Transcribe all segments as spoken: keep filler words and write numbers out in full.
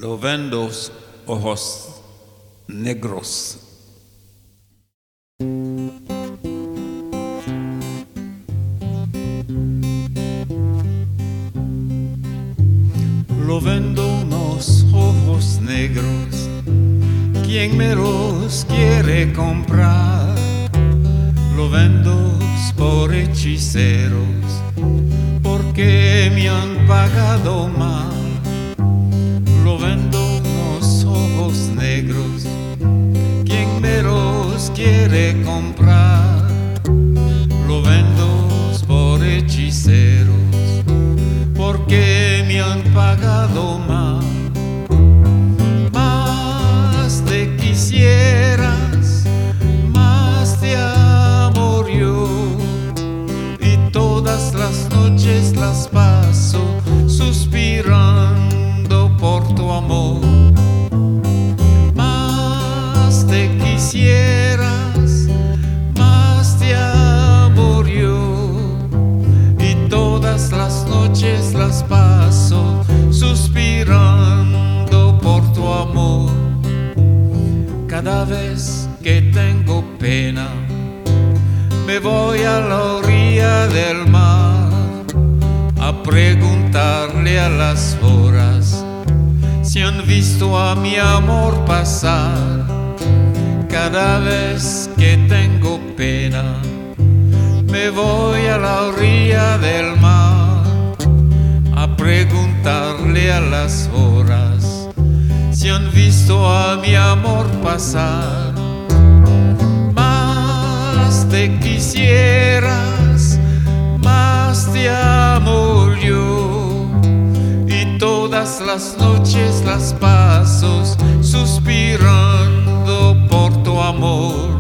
Lo ven dos ojos negros. Lo vendo unos ojos negros. ¿Quién me los quiere comprar? Lo vendo por hechiceros, porque me han pagado mal. Lo vendo unos ojos negros. ¿Quién me los quiere comprar? Lo vendo por hechiceros, porque me han pagado mal. Más te quisieras, más te amo yo, y todas las noches las paso suspirando por tu amor. Más te quisieras, más te amo yo, y todas las noches las paso suspirando por tu amor. Cada vez que tengo pena, me voy a la orilla del mar a preguntarle a las horas si han visto a mi amor pasar. Cada vez que tengo pena, me voy a la orilla del mar a preguntarle a las horas si han visto a mi amor pasar. Más te quisieras, más te amo yo, y todas las noches las paso suspirando por tu amor.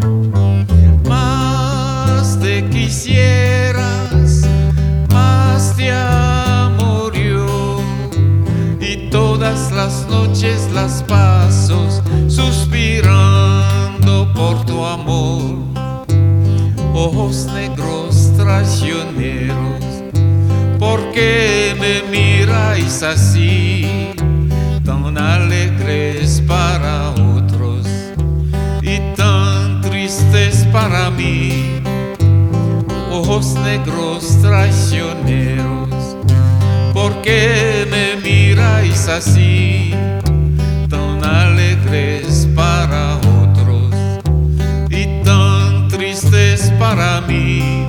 Más te quisieras, más te amo yo, y todas las noches las paso suspirando por tu amor. Ojos negros traicioneros, ¿por qué me miráis así? Tan alegres para otros y tan tristes para mí. Ojos negros traicioneros, ¿por qué me miráis así? Tan alegres para otros y tan tristes para mí.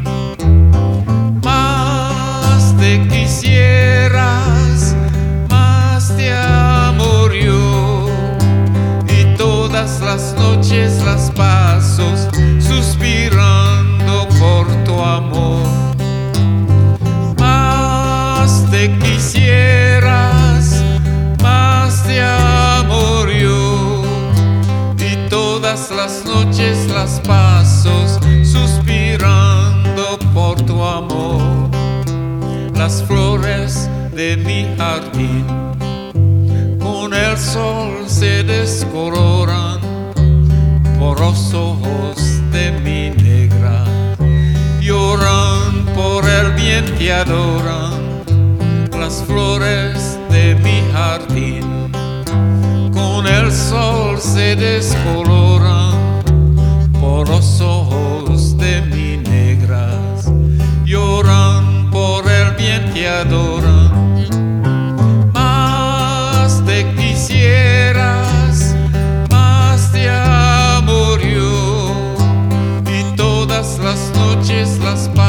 Más te quisieras, más te amo yo, y todas las noches las paso suspirando por tu amor. Más te quisieras, más te amo yo, y todas las noches las paso suspirando por tu amor. Las flores de mi jardín con el sol se descoloran por los ojos de mi negra. Lloran por el bien que adoran. Las flores de mi jardín con el sol se descoloran por los ojos de mi negras. Lloran por el bien que adoran. Más te quisieras, más te amo yo, y todas las noches las paso